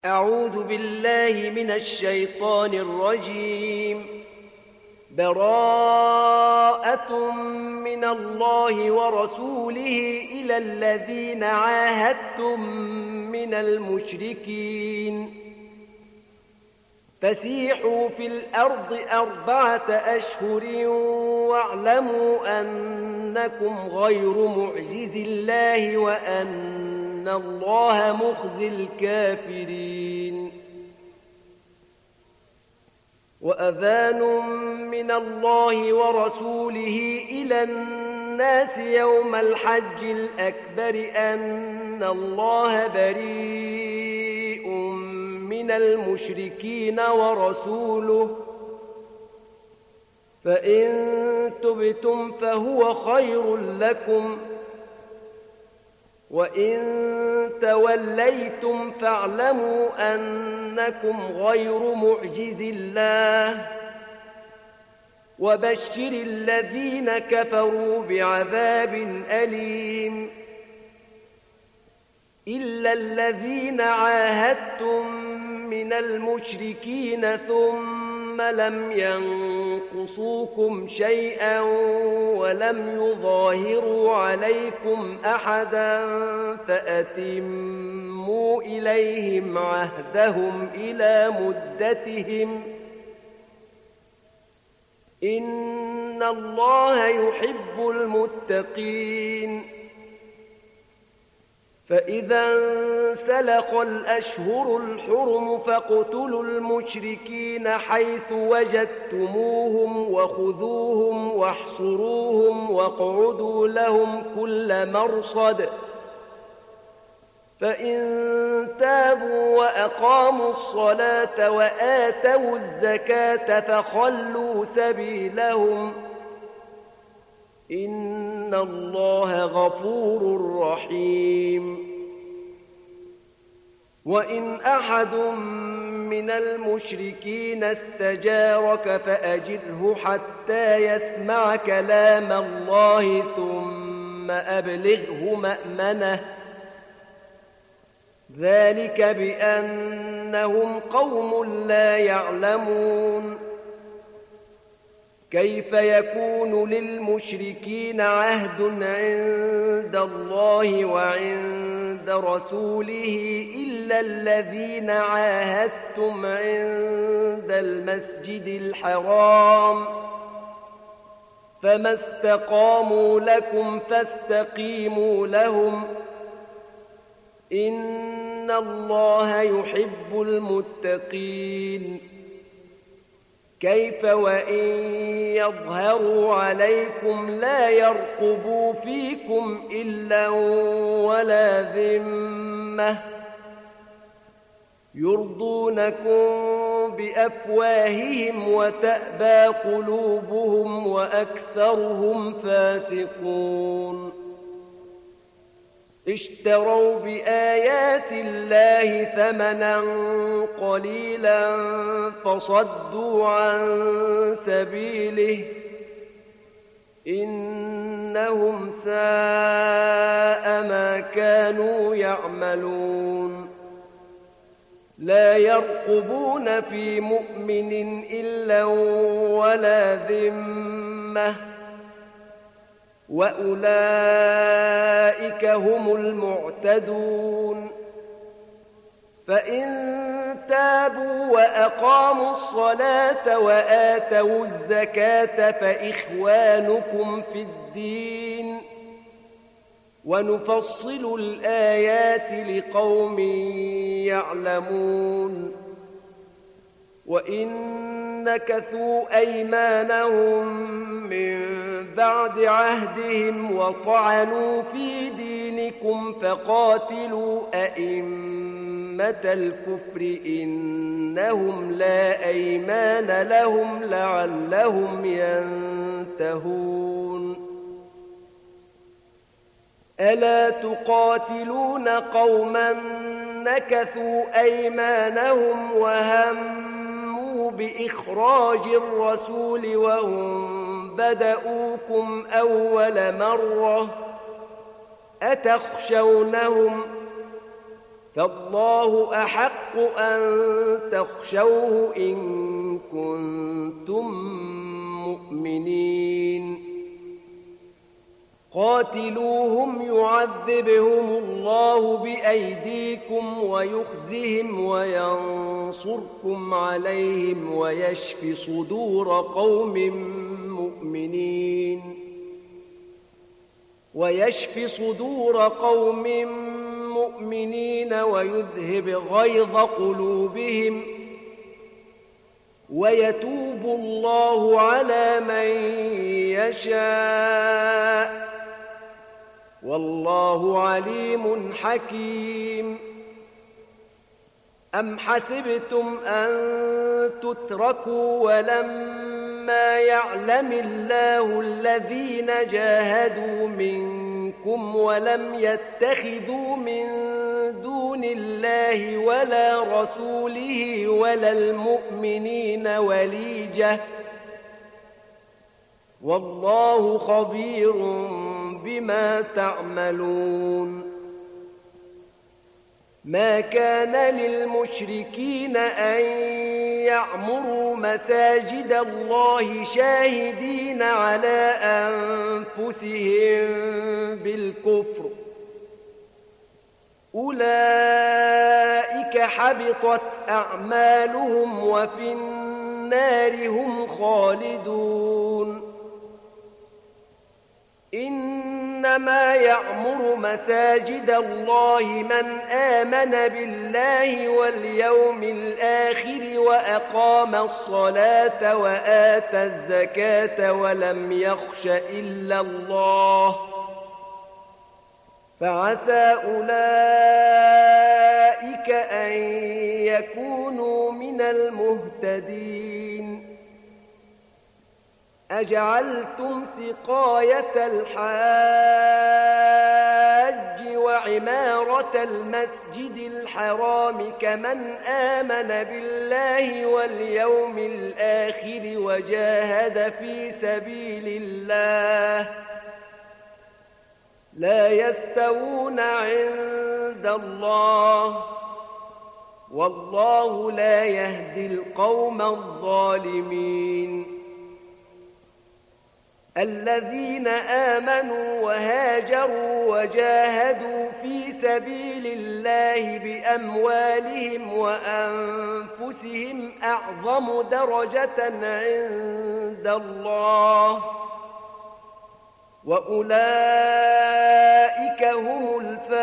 أعوذ بالله من الشيطان الرجيم. براءة من الله ورسوله إلى الذين عاهدتم من المشركين فسيحوا في الأرض 4 أشهر واعلموا أنكم غير معجز الله وأن الله مخزي الكافرين. وأذان من الله ورسوله إلى الناس يوم الحج الأكبر أن الله بريء من المشركين ورسوله، فإن تبتم فهو خير لكم، وإن توليتم فاعلموا أنكم غير معجز الله، وبشر الذين كفروا بعذاب أليم. إلا الذين عاهدتم من المشركين ثم لم ينقصوكم شيئا ولم يظاهروا عليكم أحدا فأتموا إليهم عهدهم إلى مدتهم، إن الله يحب المتقين. فإذا انسلخ الأشهر الحرم فاقتلوا المشركين حيث وجدتموهم وخذوهم واحصروهم واقعدوا لهم كل مرصد، فإن تابوا وأقاموا الصلاة وآتوا الزكاة فخلوا سبيلهم، إن الله غفور رحيم. وإن أحد من المشركين استجارك فأجره حتى يسمع كلام الله ثم أبلغه مأمنه، ذلك بأنهم قوم لا يعلمون. كيف يكون للمشركين عهد عند الله وعند رسوله إلا الذين عاهدتم عند المسجد الحرام، فما استقاموا لكم فاستقيموا لهم، إن الله يحب المتقين. كيف وإن يظهروا عليكم لا يرقبوا فيكم إلا ولا ذمة، يرضونكم بأفواههم وتأبى قلوبهم وأكثرهم فاسقون. اشتروا بآيات الله ثمنا قليلا فصدوا عن سبيله، إنهم ساء ما كانوا يعملون. لا يرقبون في مؤمن إلا ولا ذمة، وأولئك هم المعتدون. فإن تابوا وأقاموا الصلاة وآتوا الزكاة فإخوانكم في الدين، ونفصل الآيات لقوم يعلمون. وإن نكثوا أيمانهم من بعد عهدهم وطعنوا في دينكم فقاتلوا أئمة الكفر إنهم لا أيمان لهم لعلهم ينتهون. ألا تقاتلون قوما نكثوا أيمانهم وهموا بإخراج الرسول وهم بدؤوكم أول مرة، أتخشونهم فالله أحق أن تخشوه إن كنتم مؤمنين قاتلوهم يعذبهم الله بأيديكم ويخزهم وينصركم عليهم ويشف صدور قوم مؤمنين ويذهب غيظ قلوبهم ويتوب الله على من يشاء والله عليم حكيم أم حسبتم أن تتركوا ولما يعلم الله الذين جاهدوا منكم ولم يتخذوا من دون الله ولا رسوله ولا المؤمنين وليجة والله خبير بما تعملون ما كان للمشركين أن يعمروا مساجد الله شاهدين على أنفسهم بالكفر أولئك حبطت أعمالهم وفي النار هم خالدون إنما يعمر مساجد الله من آمن بالله واليوم الآخر وأقام الصلاة وآتى الزكاة ولم يخش إلا الله فعسى أولئك أن يكونوا من المهتدين أجعلتم سقاية الحاج وعمارة المسجد الحرام كمن آمن بالله واليوم الآخر وجاهد في سبيل الله لا يستوون عند الله والله لا يهدي القوم الظالمين الذين آمنوا وهاجروا وجاهدوا في سبيل الله بأموالهم وأنفسهم أعظم درجة عند الله وأولئك هم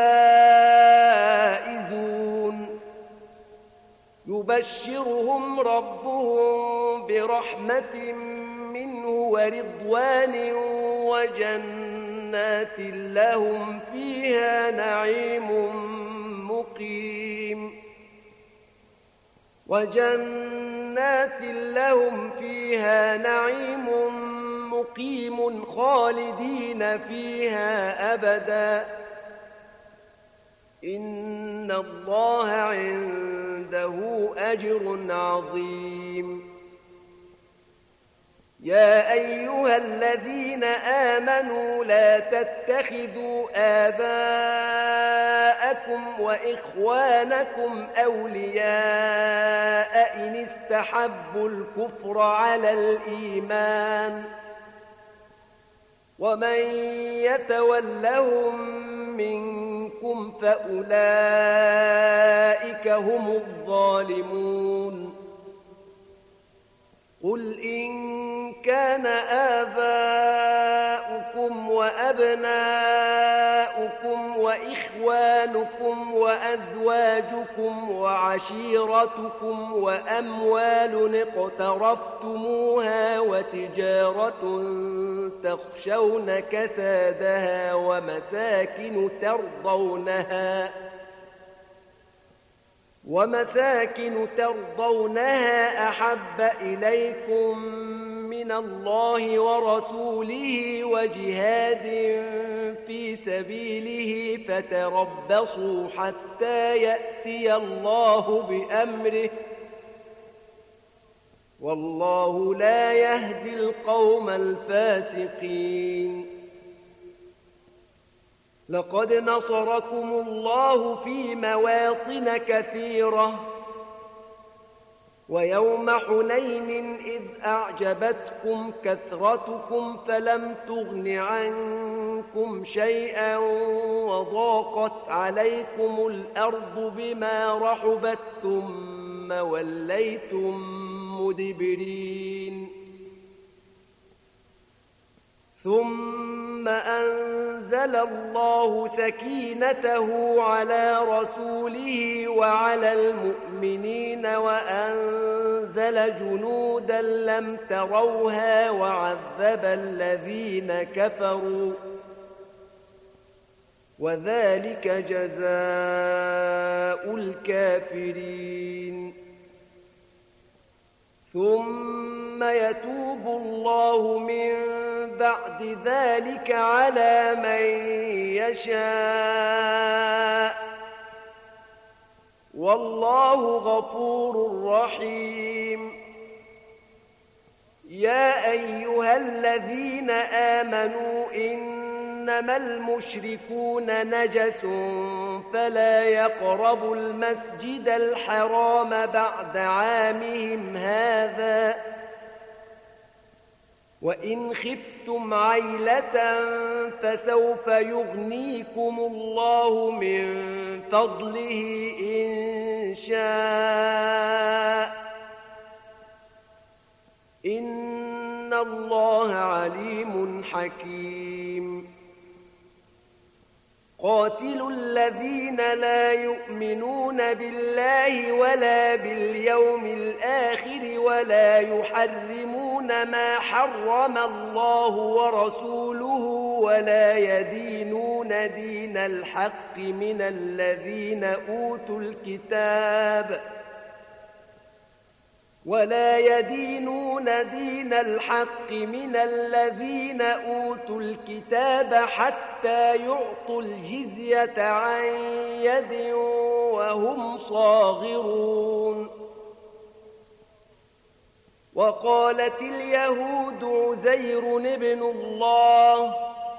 الفائزون يبشرهم ربهم برحمة منه ورضوان وجنات لهم فيها نعيم مقيم خالدين فيها أبدا إن الله عنده أجر عظيم يا أيها الذين آمنوا لا تتخذوا آباءكم وإخوانكم أولياء إن استحبوا الكفر على الإيمان ومن يتولهم منكم فأولئك هم الظالمون قل إن كان آباؤكم وأبناؤكم وإخوانكم وأزواجكم وعشيرتكم وأموال اقترفتموها وتجارة تخشون كسادها ومساكن ترضونها أحب إليكم من الله ورسوله وجهاد في سبيله فتربصوا حتى يأتي الله بأمره والله لا يهدي القوم الفاسقين لقد نصركم الله في مواطن كثيرة ويوم حنين إذ أعجبتكم كثرتكم فلم تغن عنكم شيئا وضاقت عليكم الأرض بما رحبت ثم وليتم مدبرين ثم أنزل الله سكينته على رسوله وعلى المؤمنين وأنزل جنودا لم تروها وعذب الذين كفروا وذلك جزاء الكافرين ثم يتوب الله من بعد ذلك على من يشاء والله غفور رحيم يا أيها الذين آمنوا إنما المشركون نجس فلا يقربوا المسجد الحرام بعد عامهم هذا وإن خفتم عيلة فسوف يغنيكم الله من فضله إن شاء إن الله عليم حكيم قاتلوا الذين لا يؤمنون بالله ولا باليوم الآخر ولا يحرمون ما حرم الله ورسوله ولا يدينون دين الحق من الذين أوتوا الكتاب حتى يعطوا الجزية عن يد وهم صاغرون وقالت اليهود عزير ابن الله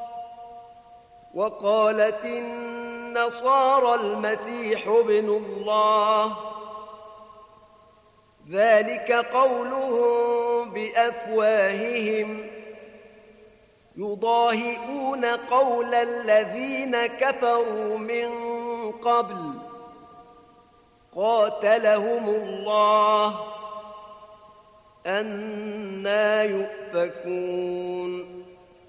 وقالت النصارى المسيح ابن الله ذلك قولهم بأفواههم يضاهئون قول الذين كفروا من قبل قاتلهم الله أنى يؤفكون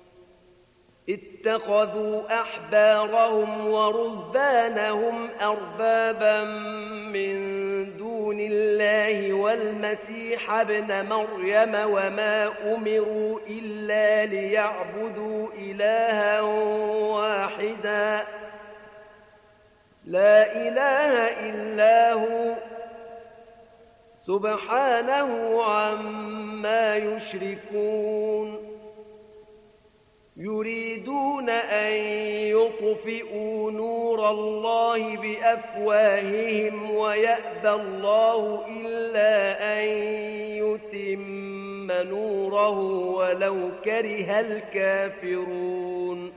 اتخذوا أحبارهم ورهبانهم أربابا من دون الله والمسيح ابن مريم وما أمروا إلا ليعبدوا إلها واحدا لا إله إلا هو سبحانه عما يشركون يريدون أن يطفئوا نور الله بأفواههم ويأبى الله إلا أن يتم نوره ولو كره الكافرون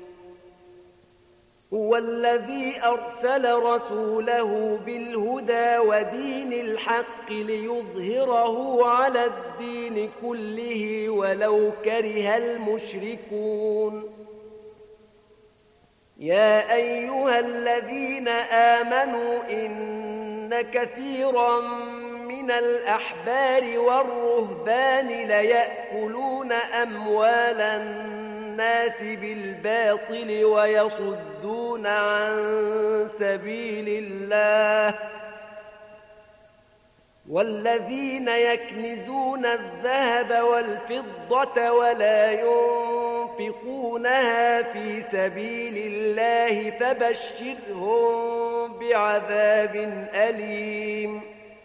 هو الذي أرسل رسوله بالهدى ودين الحق ليظهره على الدين كله ولو كره المشركون يا أيها الذين آمنوا إن كثيرا من الأحبار والرهبان ليأكلون أموال الناس بالباطل ويصدون عن سبيل الله والذين يكنزون الذهب والفضة ولا ينفقونها في سبيل الله فبشرهم بعذاب أليم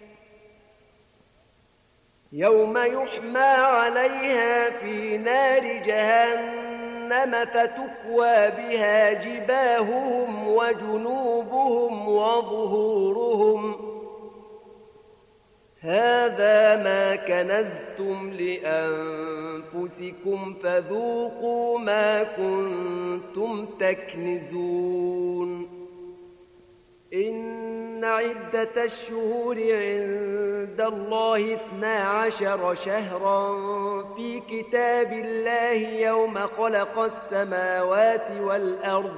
يوم يحمى عليها في نار جهنم فتكوى بها جباههم وجنوبهم وظهورهم هذا ما كنزتم لأنفسكم فذوقوا ما كنتم تكنزون إن عدة الشهور عند الله 12 شهرا في كتاب الله يوم خلق السماوات والأرض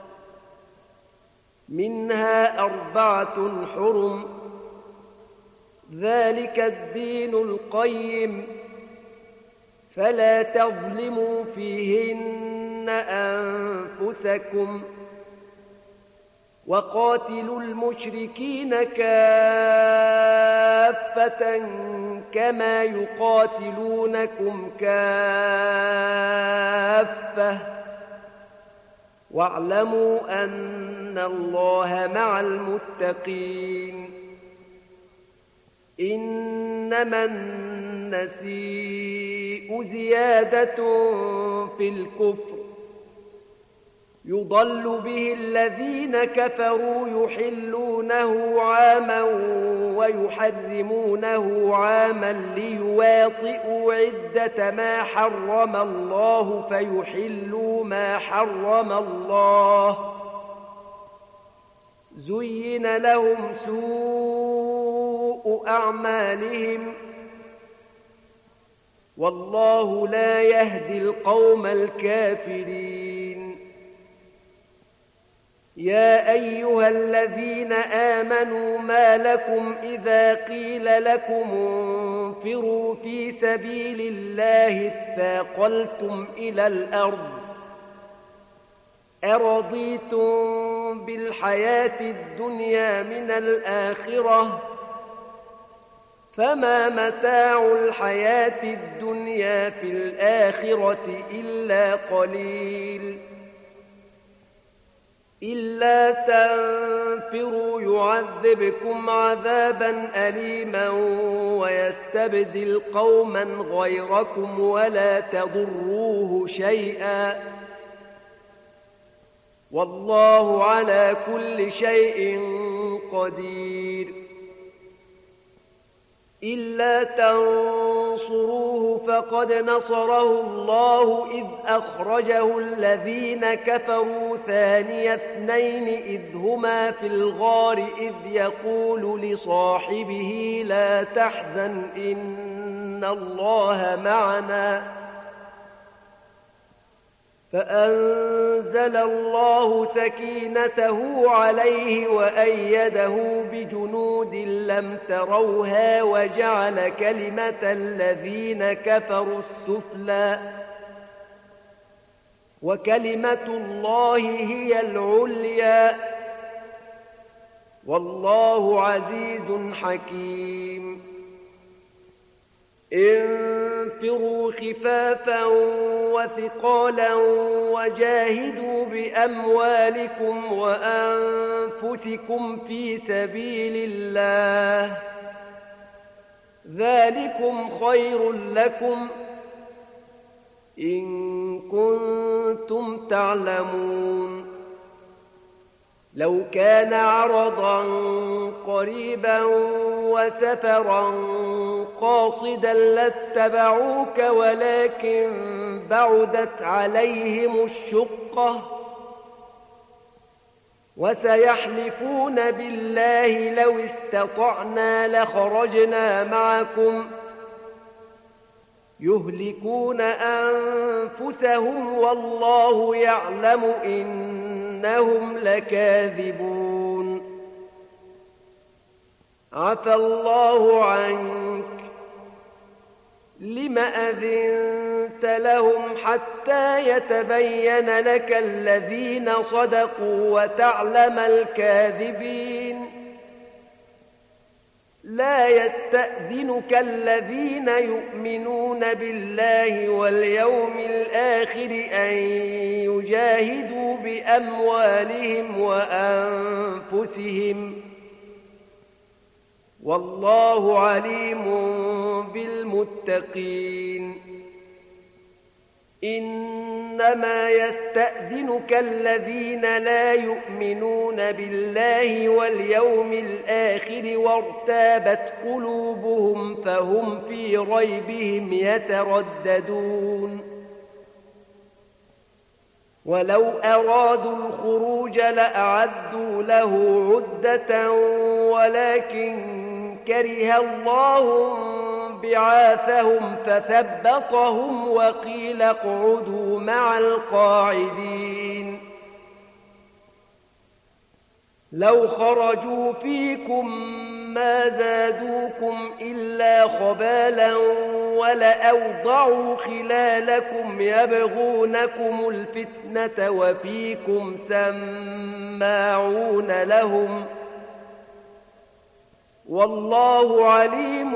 منها 4 حرم ذلك الدين القيم فلا تظلموا فيهن أنفسكم وقاتلوا المشركين كافة كما يقاتلونكم كافة واعلموا أن الله مع المتقين إنما النسيء زيادة في الكفر يضل به الذين كفروا يحلونه عاما ويحرمونه عاما ليواطئوا عدة ما حرم الله فيحلوا ما حرم الله زين لهم سوء أعمالهم والله لا يهدي القوم الكافرين يا أيها الذين آمنوا ما لكم إذا قيل لكم انفروا في سبيل الله اثاقلتم إلى الأرض أرضيتم بالحياة الدنيا من الآخرة فما متاع الحياة الدنيا في الآخرة إلا قليل إلا تنفروا يعذبكم عذابا أليما ويستبدل قوما غيركم ولا تضروه شيئا والله على كل شيء قدير إلا تنصروه فقد نصره الله إذ أخرجه الذين كفروا ثاني اثنين إذ هما في الغار إذ يقول لصاحبه لا تحزن إن الله معنا فأنزل الله سكينته عليه وأيده بجنود لم تروها وجعل كلمة الذين كفروا السفلى وكلمة الله هي العليا والله عزيز حكيم انفروا خفافا وثقالا وجاهدوا بأموالكم وأنفسكم في سبيل الله ذلكم خير لكم إن كنتم تعلمون لو كان عرضا قريبا وسفرا قاصدا لاتبعوك ولكن بعدت عليهم الشقة وسيحلفون بالله لو استطعنا لخرجنا معكم يهلكون أنفسهم والله يعلم إنهم لكاذبون عفى الله عنك لم أذنت لهم حتى يتبين لك الذين صدقوا وتعلم الكاذبين لا يستأذنك الذين يؤمنون بالله واليوم الآخر أن يجاهدوا بأموالهم وأنفسهم والله عليم بالمتقين إنما يستأذنك الذين لا يؤمنون بالله واليوم الآخر وارتابت قلوبهم فهم في ريبهم يترددون ولو أرادوا الخروج لأعدوا له عدة ولكن كره الله بعاثهم فثبطهم وقيل اقعدوا مع القاعدين لو خرجوا فيكم ما زادوكم إلا خبالا ولأوضعوا خلالكم يبغونكم الفتنة وفيكم سماعون لهم والله عليم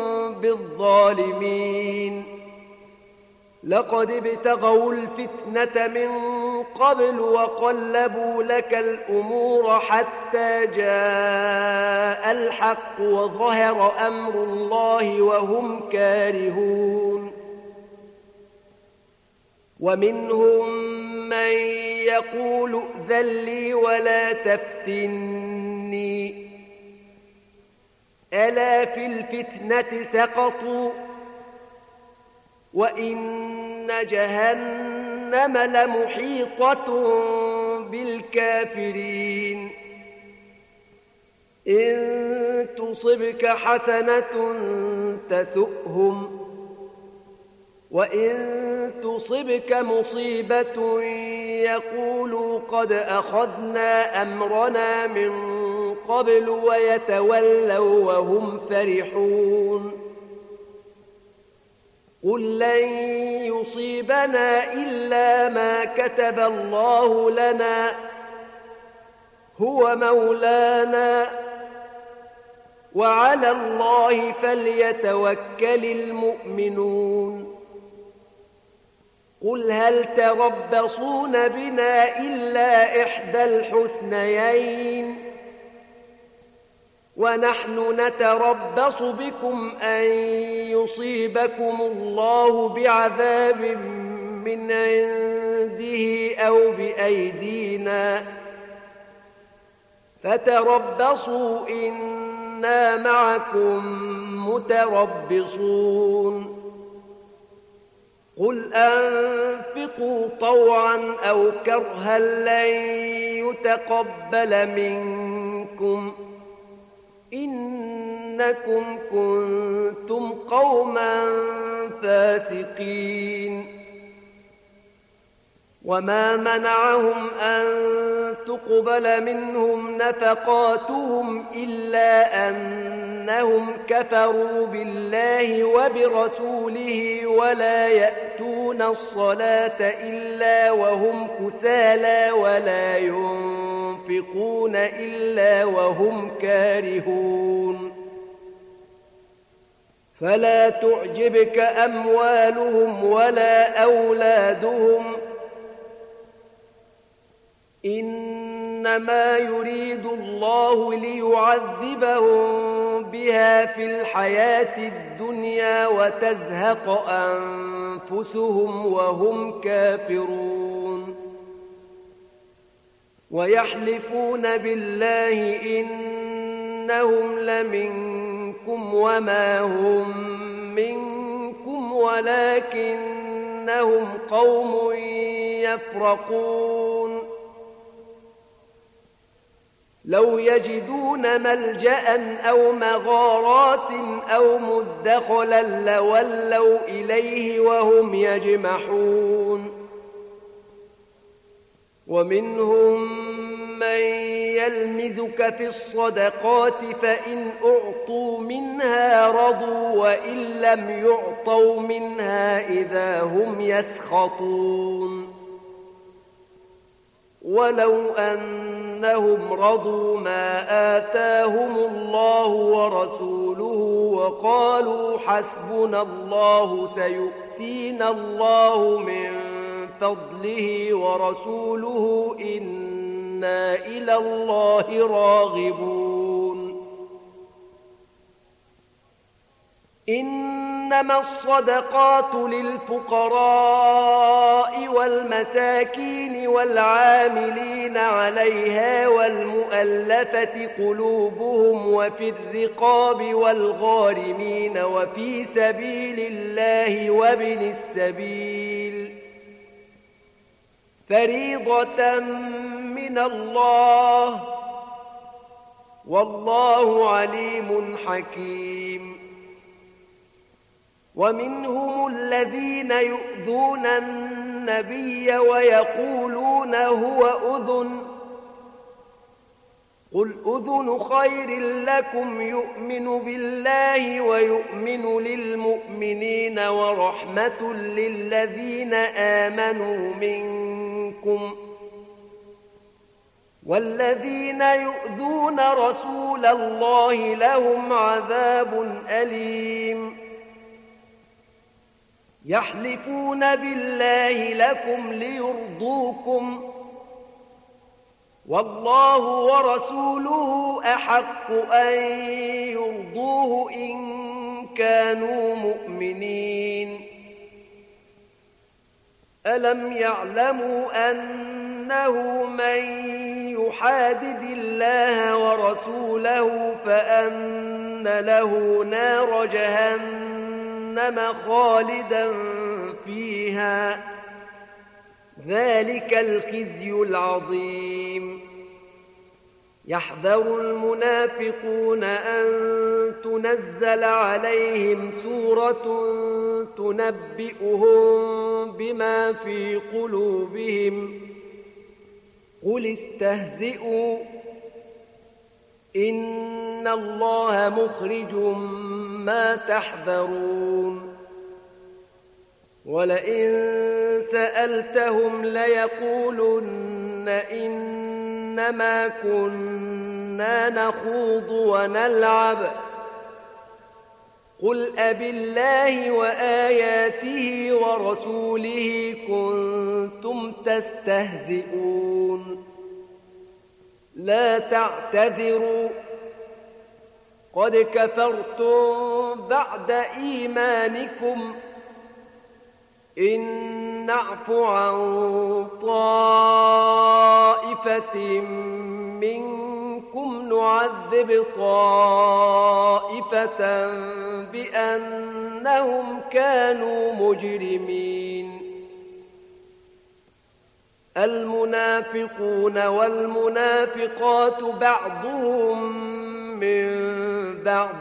بالظالمين لقد ابتغوا الفتنة من قبل وقلبوا لك الأمور حتى جاء الحق وظهر أمر الله وهم كارهون ومنهم من يقول ائذن لي ولا تفتني ألا في الفتنة سقطوا وإن جهنم لمحيطة بالكافرين إن تصبك حسنة تسؤهم وإن تصبك مصيبة يقولوا قد أخذنا أمرنا من قبل ويتولوا وهم فرحون قل لن يصيبنا إلا ما كتب الله لنا هو مولانا وعلى الله فليتوكل المؤمنون قل هل تربصون بنا إلا إحدى الحسنيين ونحن نتربص بكم أن يصيبكم الله بعذاب من عنده أو بأيدينا فتربصوا إنا معكم متربصون قل أنفقوا طوعا أو كرها لن يتقبل منكم إنكم كنتم قوما فاسقين وما منعهم أن تقبل منهم نفقاتهم إلا أنهم كفروا بالله وبرسوله ولا يأتون الصلاة إلا وهم كسالى ولا ينفقون إلا وهم كارهون فلا تعجبك أموالهم ولا أولادهم إنما يريد الله ليعذبهم بها في الحياة الدنيا وتزهق أنفسهم وهم كافرون ويحلفون بالله إنهم لمنكم وما هم منكم ولكنهم قوم يفرقون لو يجدون ملجأ أو مغارات أو مدخلا لولوا إليه وهم يجمحون ومنهم من يلمزك في الصدقات فإن أعطوا منها رضوا وإن لم يعطوا منها إذا هم يسخطون ولو أنهم رضوا ما آتاهم الله ورسوله وقالوا حسبنا الله سيؤتينا الله من فضله ورسوله إنا إلى الله راغبون إن إنما الصدقات للفقراء والمساكين والعاملين عليها والمؤلفة قلوبهم وفي الرقاب والغارمين وفي سبيل الله وابن السبيل فريضة من الله والله عليم حكيم. ومنهم الذين يؤذون النبي ويقولون هو أذن قل أذن خير لكم يؤمن بالله ويؤمن للمؤمنين ورحمة للذين آمنوا منكم والذين يؤذون رسول الله لهم عذاب أليم. يحلفون بالله لكم ليرضوكم والله ورسوله أحق أن يرضوه إن كانوا مؤمنين. ألم يعلموا أنه من يحادد الله ورسوله فأن له نار جهنم خالدا فيها ذلك الخزي العظيم. يحذر المنافقون أن تنزل عليهم سورة تنبئهم بما في قلوبهم قل استهزئوا إن الله مخرج ما تحذرون. ولئن سألتهم ليقولن إنما كنا نخوض ونلعب قل أبالله وآياته ورسوله كنتم تستهزئون لا تعتذروا قد كفرتم بعد إيمانكم إن نعف عن طائفة منكم نعذب طائفة بأنهم كانوا مجرمين. المنافقون والمنافقات بعضهم من بعض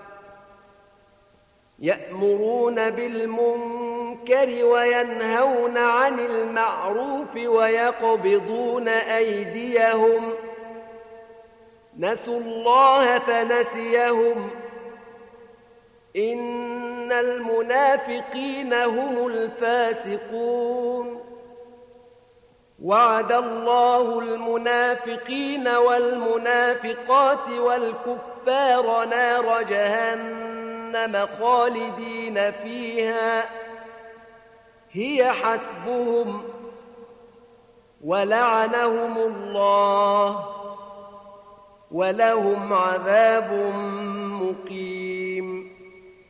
يأمرون بالمنكر وينهون عن المعروف ويقبضون أيديهم نسوا الله فنسيهم إن المنافقين هم الفاسقون. وعد الله المنافقين والمنافقات والكفار نار جهنم خالدين فيها هي حسبهم ولعنهم الله ولهم عذاب مقيم.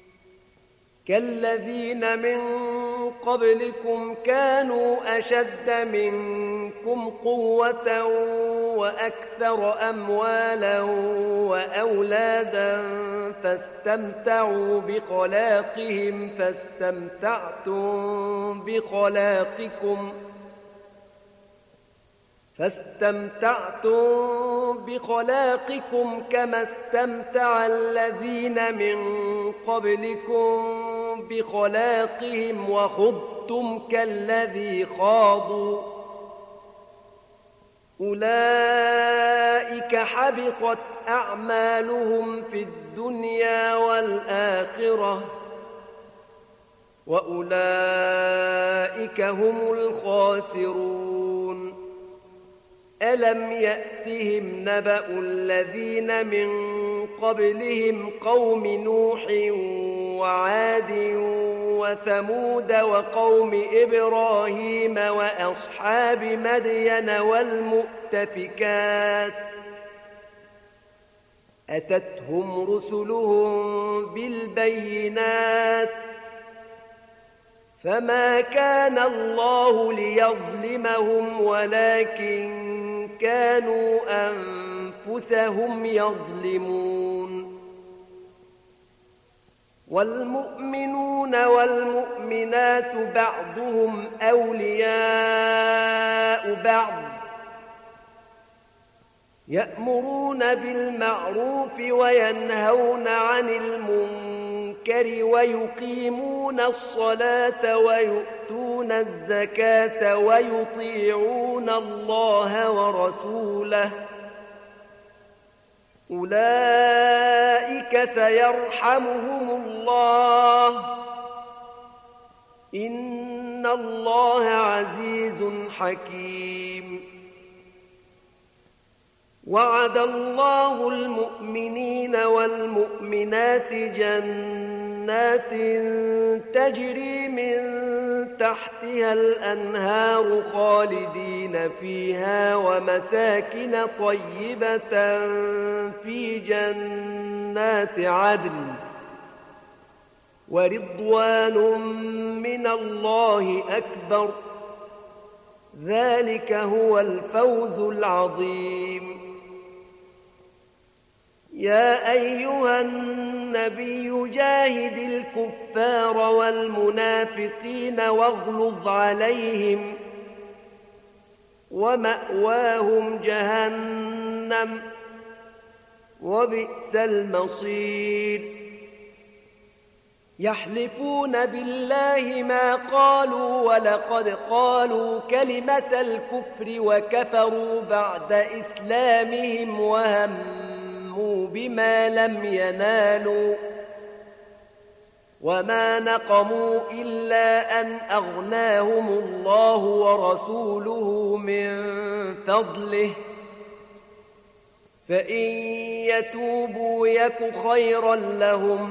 كالذين من قبلكم كانوا أشد منكم قوة وأكثر أموالا وأولادا فاستمتعوا بخلاقهم فاستمتعتم بخلاقكم كما استمتع الذين من قبلكم بخلاقهم وخضتم كالذي خاضوا أولئك حبطت أعمالهم في الدنيا والآخرة وأولئك هم الخاسرون. ألم يأتهم نبأ الذين من قبلهم قوم نوح وعاد وثمود وقوم إبراهيم وأصحاب مدين والمؤتفكات أتتهم رسلهم بالبينات فما كان الله ليظلمهم ولكن كانوا أنفسهم يظلمون. والمؤمنون والمؤمنات بعضهم أولياء بعض يأمرون بالمعروف وينهون عن المنكر ويقيمون الصلاة ويؤتون الزكاة ويطيعون الله ورسوله أولئك سيرحمهم الله إن الله عزيز حكيم. وعد الله المؤمنين والمؤمنات جنات تجري من تحتها الأنهار خالدين فيها ومساكن طيبة في جنات عدن ورضوان من الله أكبر ذلك هو الفوز العظيم. يا أيها النبي جاهد الكفار والمنافقين واغلظ عليهم ومأواهم جهنم وبئس المصير. يحلفون بالله ما قالوا ولقد قالوا كلمة الكفر وكفروا بعد إسلامهم وهموا بما لم ينالوا وما نقموا إلا أن أغناهم الله ورسوله من فضله فإن يتوبوا يك خيرا لهم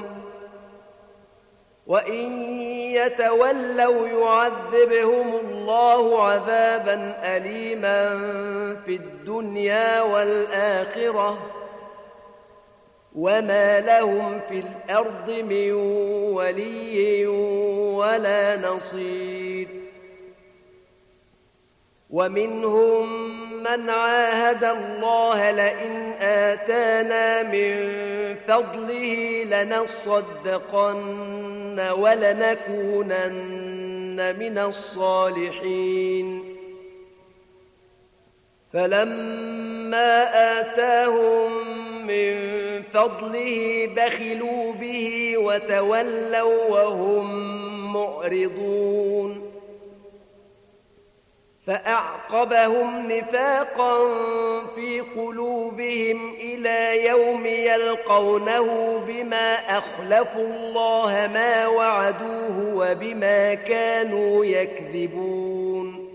وإن يتولوا يعذبهم الله عذابا أليما في الدنيا والآخرة وما لهم في الأرض من ولي ولا نصير. ومنهم من عاهد الله لئن آتانا من فضله لنصدقن ولنكونن من الصالحين. فلما آتاهم من فضله بخلوا به وتولوا وهم معرضون. فأعقبهم نفاقا في قلوبهم إلى يوم يلقونه بما أخلفوا الله ما وعدوه وبما كانوا يكذبون.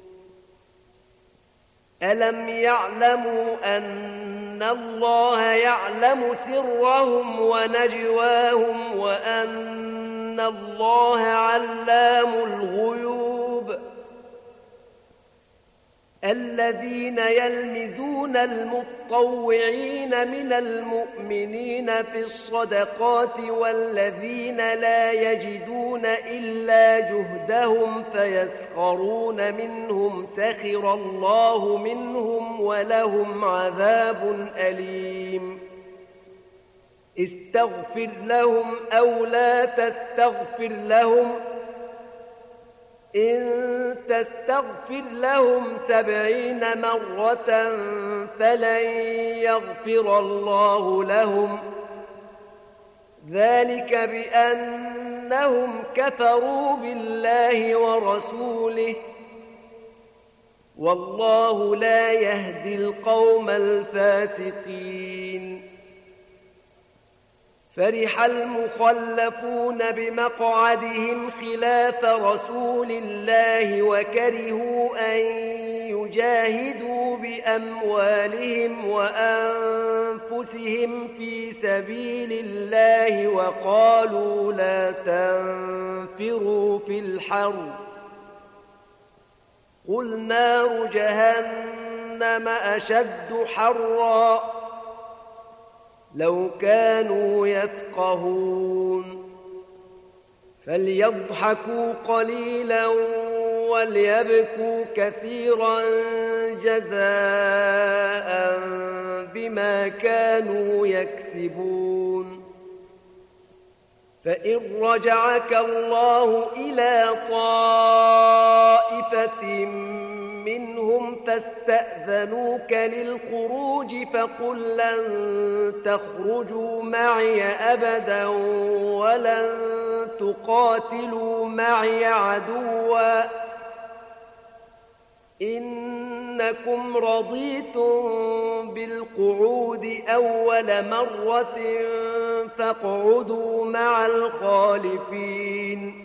ألم يعلموا أن الله يعلم سرهم ونجواهم وأن الله علام الغيوب. الذين يلمزون المطوعين من المؤمنين في الصدقات والذين لا يجدون إلا جهدهم فيسخرون منهم سخر الله منهم ولهم عذاب أليم. استغفر لهم أو لا تستغفر لهم إن تستغفر لهم 70 مرة فلن يغفر الله لهم ذلك بأنهم كفروا بالله ورسوله والله لا يهدي القوم الفاسقين. فرح المخلفون بمقعدهم خلاف رسول الله وكرهوا أن يجاهدوا بأموالهم وأنفسهم في سبيل الله وقالوا لا تنفروا في الحر قل نار جهنم أشد حرا لو كانوا يفقهون. فليضحكوا قليلا وليبكوا كثيرا جزاء بما كانوا يكسبون. فإن رجعك الله إلى طائفة منهم فاستأذنوك للخروج فقل لن تخرجوا معي أبدا ولن تقاتلوا معي عدوا إنكم رضيتم بالقعود أول مرة فاقعدوا مع الخالفين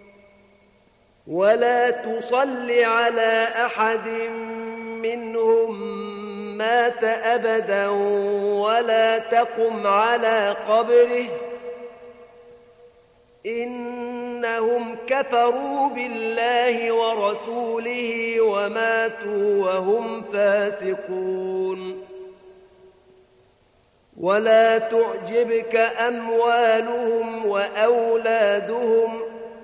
ولا تصل على أحد منهم مات أبدا ولا تقم على قبره إنهم كفروا بالله ورسوله وماتوا وهم فاسقون. ولا تعجبك أموالهم وأولادهم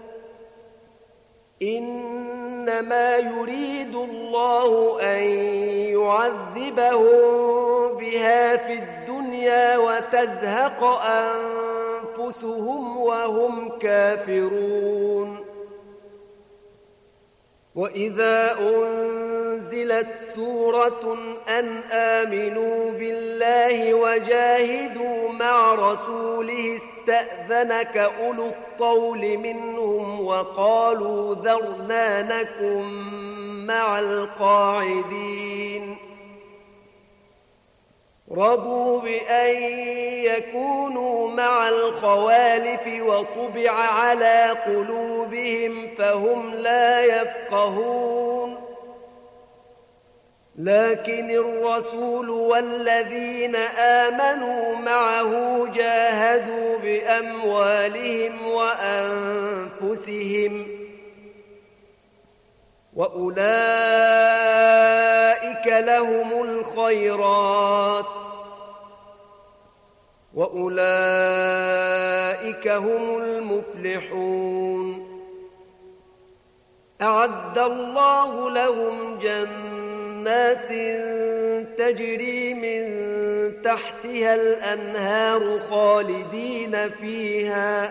إنما يريد الله أن يعذبهم بها في الدنيا وتزهق أنفسهم وهم كافرون. وإذا أنزلت سورة أن آمنوا بالله وجاهدوا مع رسوله استأذنك أولو الطول منهم وقالوا ذرنا نكن مع القاعدين رضوا بأن يكونوا مع الخوالف وطبع على قلوبهم فهم لا يفقهون. لكن الرسول والذين آمنوا معه جاهدوا بأموالهم وأنفسهم وأولئك لهم الخيرات وأولئك هم المفلحون. أعد الله لهم جنات تجري من تحتها الأنهار خالدين فيها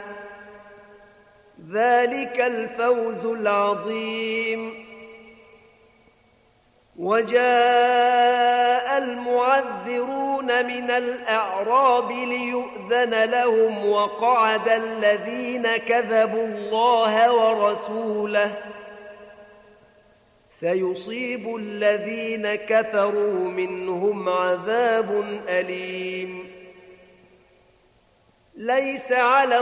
ذلك الفوز العظيم. وجاء المعذرون من الأعراب ليؤذن لهم وقعد الذين كذبوا الله ورسوله سيصيب الذين كفروا منهم عذاب أليم. ليس على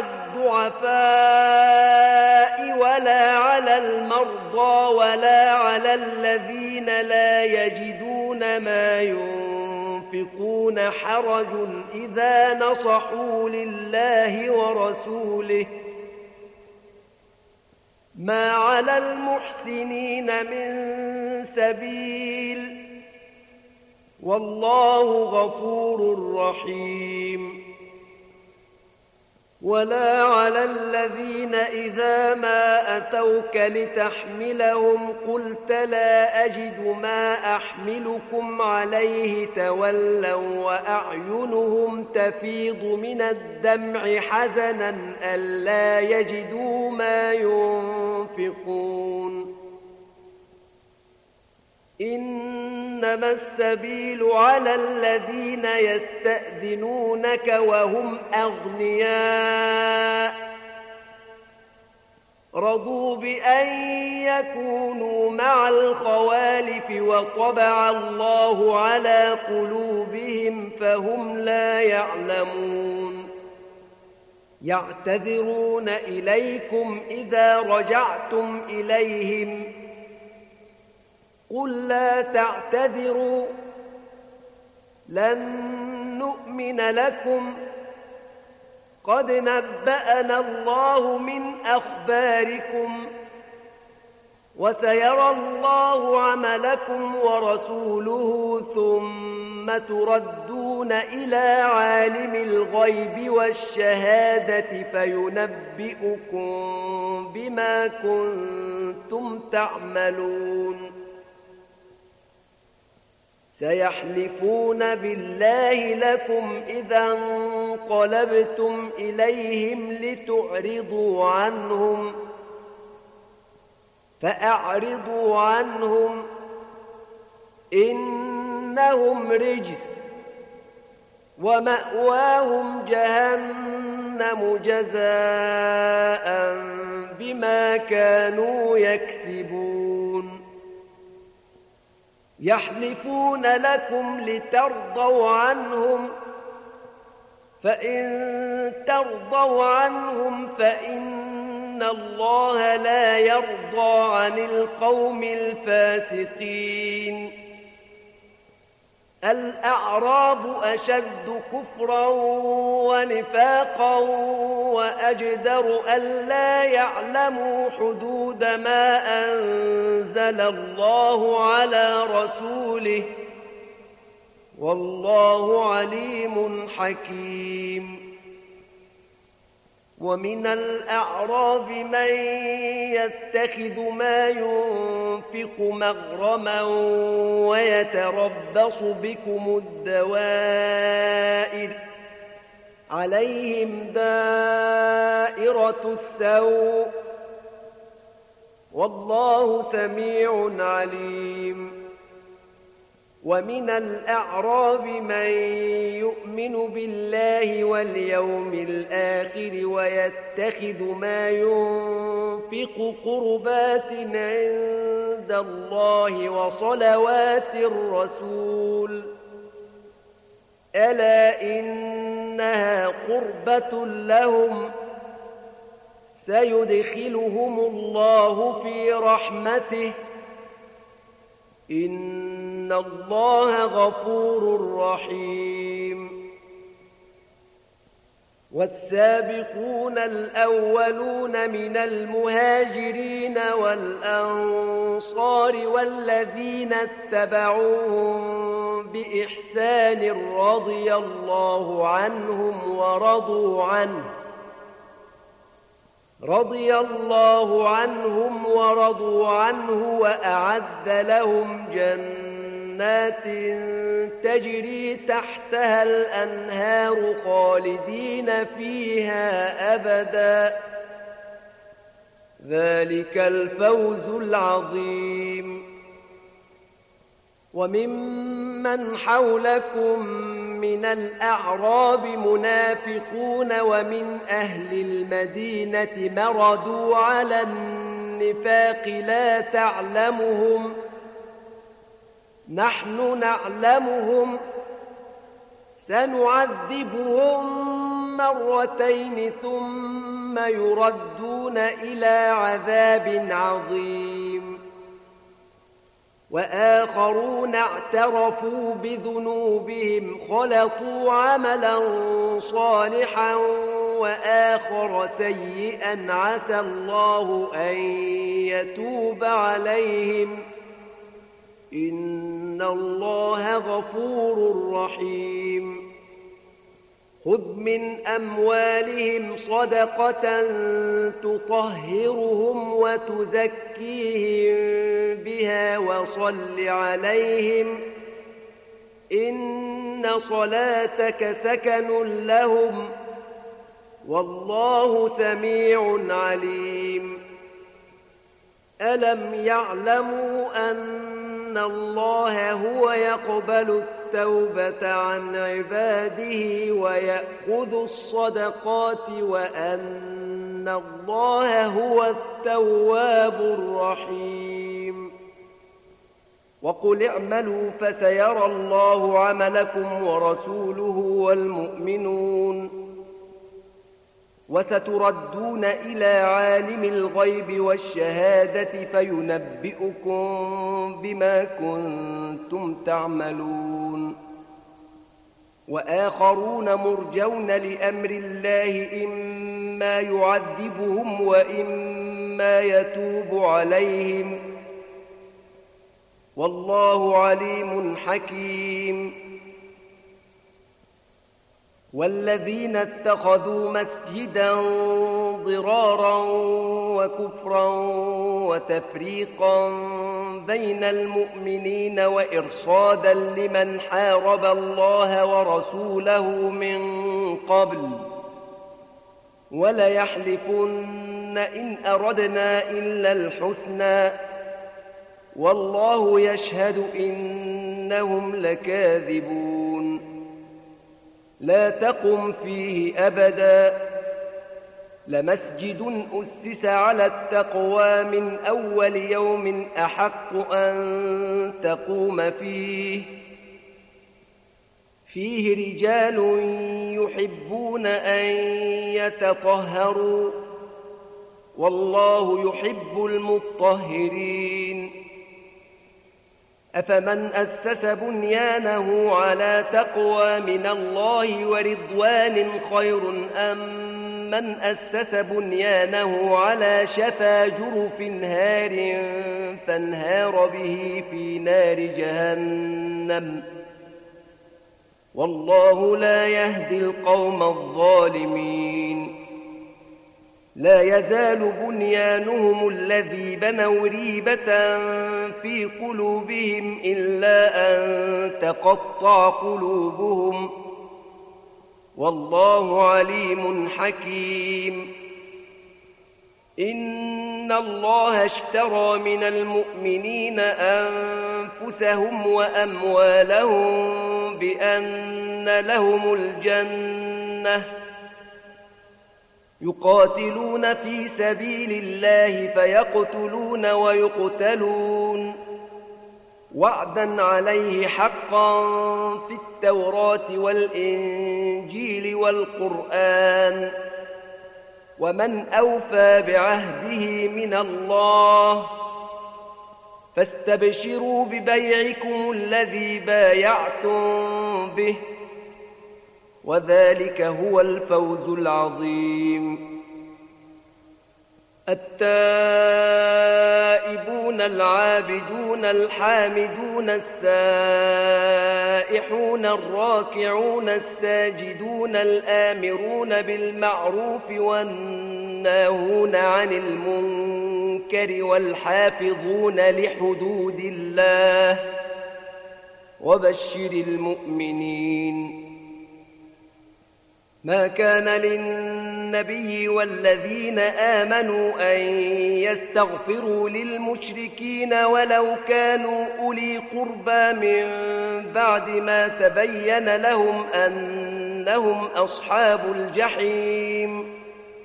الضعفاء ولا على المرضى ولا على الذين لا يجدون ما ينفقون حرج إذا نصحوا لله ورسوله ما على المحسنين من سبيل والله غفور رحيم. ولا على الذين إذا ما أتوك لتحملهم قلت لا أجد ما أحملكم عليه تولوا وأعينهم تفيض من الدمع حزنا ألا يجدوا ما ينفقون. إنما السبيل على الذين يستأذنونك وهم أغنياء رضوا بأن يكونوا مع الخوالف وطبع الله على قلوبهم فهم لا يعلمون. يعتذرون إليكم إذا رجعتم إليهم قل لا تعتذروا لن نؤمن لكم قد نبأنا الله من أخباركم وسيرى الله عملكم ورسوله ثم تردون تردون إلى عالم الغيب والشهادة فينبئكم بما كنتم تعملون سيحلفون بالله لكم إذا انقلبتم إليهم لتعرضوا عنهم فأعرضوا عنهم إنهم رجس ومأواهم جهنم جزاء بما كانوا يكسبون يحلفون لكم لترضوا عنهم فإن ترضوا عنهم فإن الله لا يرضى عن القوم الفاسقين الأعراب أشد كفرا ونفاقا وأجدر ألا يعلموا حدود ما أنزل الله على رسوله والله عليم حكيم ومن الأعراب من يتخذ ما ينفق مغرما ويتربص بكم الدوائر عليهم دائرة السوء والله سميع عليم ومن الأعراب من يؤمن بالله واليوم الآخر ويتخذ ما ينفق قربات عند الله وصلوات الرسول ألا إنها قربة لهم سيدخلهم الله في رحمته إن الله غفور رحيم والسابقون الأولون من المهاجرين والأنصار والذين اتبعوهم بإحسان رضي الله عنهم ورضوا عنه وأعد لهم جنات تجري تحتها الأنهار خالدين فيها أبدا ذلك الفوز العظيم وممن حولكم من الأعراب منافقون ومن أهل المدينة مردوا على النفاق لا تعلمهم نحن نعلمهم سنعذبهم مرتين ثم يردون إلى عذاب عظيم وآخرون اعترفوا بذنوبهم خلطوا عملا صالحا وآخر سيئا عسى الله أن يتوب عليهم إن الله غفور رحيم خذ من أموالهم صدقة تطهرهم وتزكيهم بها وصل عليهم إن صلاتك سكن لهم والله سميع عليم ألم يعلموا أن الله هو يقبل التوبة عن عباده ويأخذ الصدقات وأن الله هو التواب الرحيم وقل اعملوا فسيرى الله عملكم ورسوله والمؤمنون وستردون إلى عالم الغيب والشهادة فينبئكم بما كنتم تعملون وآخرون مرجون لأمر الله إما يعذبهم وإما يتوب عليهم والله عليم حكيم والذين اتخذوا مسجدا ضرارا وكفرا وتفريقا بين المؤمنين وإرصادا لمن حارب الله ورسوله من قبل وليحلفن إن أردنا إلا الحسنى والله يشهد إنهم لكاذبون لا تقم فيه أبدا لمسجد أسس على التقوى من أول يوم أحق أن تقوم فيه رجال يحبون أن يتطهروا والله يحب المطهرين أفمن أسس بنيانه على تقوى من الله ورضوان خير أم من أسس بنيانه على شفا جرف هار فانهار به في نار جهنم والله لا يهدي القوم الظالمين لا يزال بنيانهم الذي بنوا ريبة في قلوبهم إلا أن تقطع قلوبهم والله عليم حكيم إن الله اشترى من المؤمنين أنفسهم وأموالهم بأن لهم الجنة يقاتلون في سبيل الله فيقتلون ويقتلون وعدا عليه حقا في التوراة والإنجيل والقرآن ومن أوفى بعهده من الله فاستبشروا ببيعكم الذي بايعتم به وذلك هو الفوز العظيم التائبون العابدون الحامدون السائحون الراكعون الساجدون الآمرون بالمعروف والناهون عن المنكر والحافظون لحدود الله وبشر المؤمنين ما كان للنبي والذين آمنوا أن يستغفروا للمشركين ولو كانوا أولي قربى من بعد ما تبين لهم أنهم أصحاب الجحيم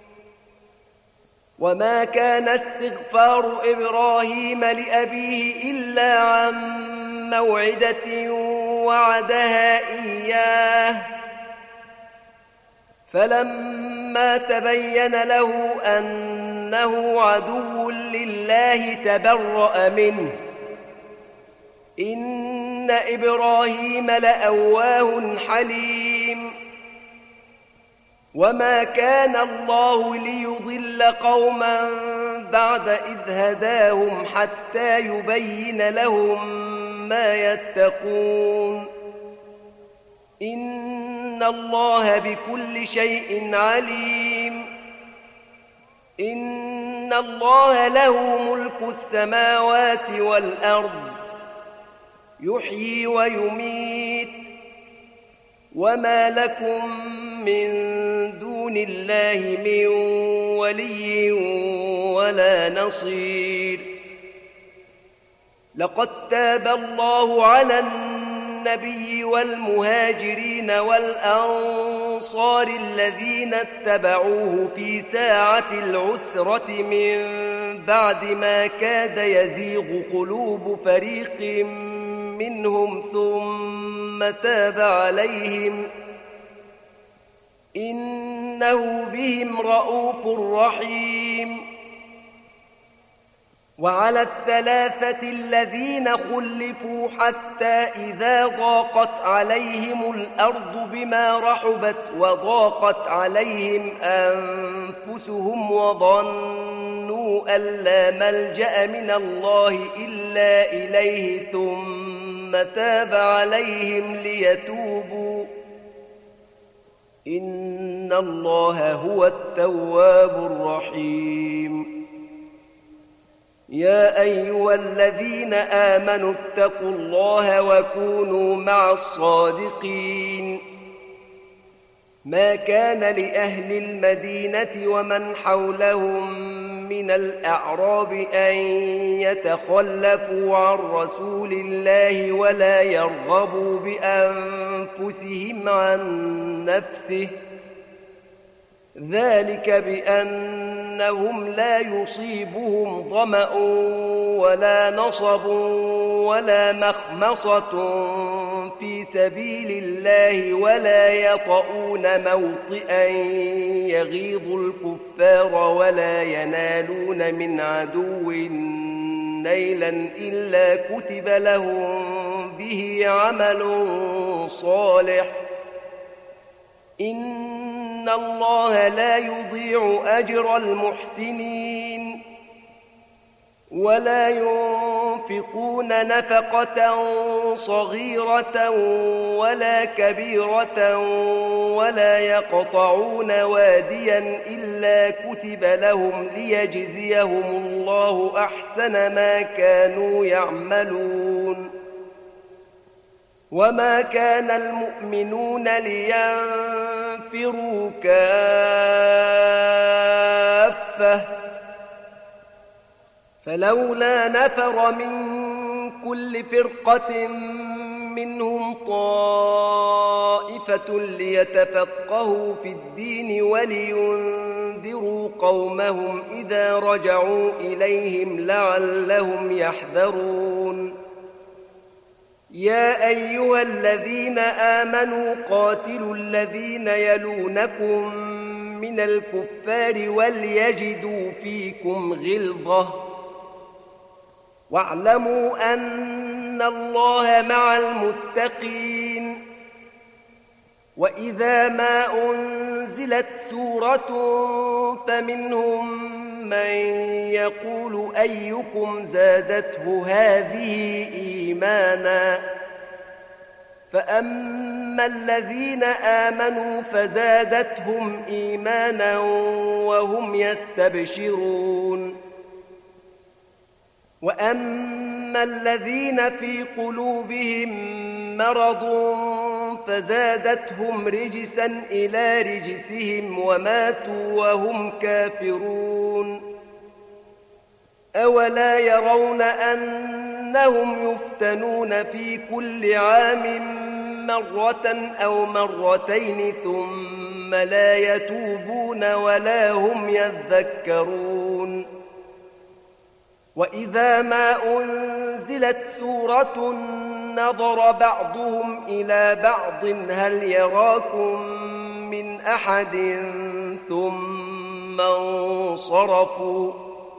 وما كان استغفار إبراهيم لأبيه إلا عن موعدة وعدها إياه فلما تبين له أنه عدو لله تبرأ منه إن إبراهيم لأواه حليم وما كان الله ليضل قوما بعد إذ هداهم حتى يبين لهم ما يتقون إن الله بكل شيء عليم إن الله له ملك السماوات والأرض يحيي ويميت وما لكم من دون الله من ولي ولا نصير لقد تاب الله على النبي والمهاجرين والأنصار الذين اتبعوه في ساعة العسرة من بعد ما كاد يزيغ قلوب فريق منهم ثم تاب عليهم إنه بهم رءوف رحيم وعلى الثلاثة الذين خلفوا حتى إذا ضاقت عليهم الأرض بما رحبت وضاقت عليهم أنفسهم وظنوا أن لا ملجأ من الله إلا إليه ثم تاب عليهم ليتوبوا إن الله هو التواب الرحيم يا أيها الذين آمنوا اتقوا الله وكونوا مع الصادقين ما كان لأهل المدينة ومن حولهم من الأعراب أن يتخلفوا عن رسول الله ولا يرغبوا بأنفسهم عن نفسه ذلك بأنهم لا يصيبهم ظمأ ولا نصب ولا مخمصة في سبيل الله ولا يطؤون موطئا يغيظ الكفار ولا ينالون من عدو نيلا إلا كتب لهم به عمل صالح إن الله لا يضيع أجر المحسنين ولا ينفقون نفقة صغيرة ولا كبيرة ولا يقطعون واديا إلا كتب لهم ليجزيهم الله أحسن ما كانوا يعملون وما كان المؤمنون لينفروا كافة فلولا نفر من كل فرقة منهم طائفة ليتفقهوا في الدين ولينذروا قومهم إذا رجعوا إليهم لعلهم يحذرون يا أيها الذين آمنوا قاتلوا الذين يلونكم من الكفار وليجدوا فيكم غلظة واعلموا أن الله مع المتقين وإذا ما أنزلت سورة فمنهم من يقول أيكم زادته هذه إيمانا فأما الذين آمنوا فزادتهم إيمانا وهم يستبشرون وأما الذين في قلوبهم مرض فزادتهم رجسا إلى رجسهم وماتوا وهم كافرون أولا يرون أنهم يفتنون في كل عام مرة أو مرتين ثم لا يتوبون ولا هم يذكرون وإذا ما أنزلت سورة نظر بعضهم إلى بعض هل يراكم من أحد ثم انصرفوا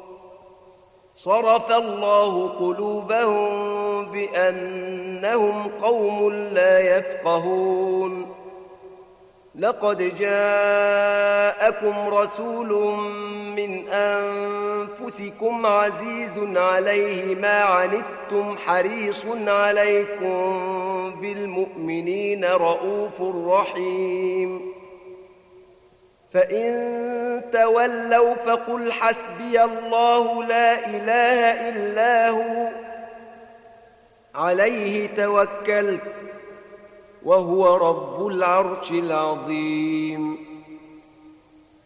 صرف الله قلوبهم بأنهم قوم لا يفقهون لقد جاءكم رسول من أنفسكم عزيز عليه ما عنتم حريص عليكم بالمؤمنين رؤوف رحيم فإن تولوا فقل حسبي الله لا إله إلا هو عليه توكلت وهو رب العرش العظيم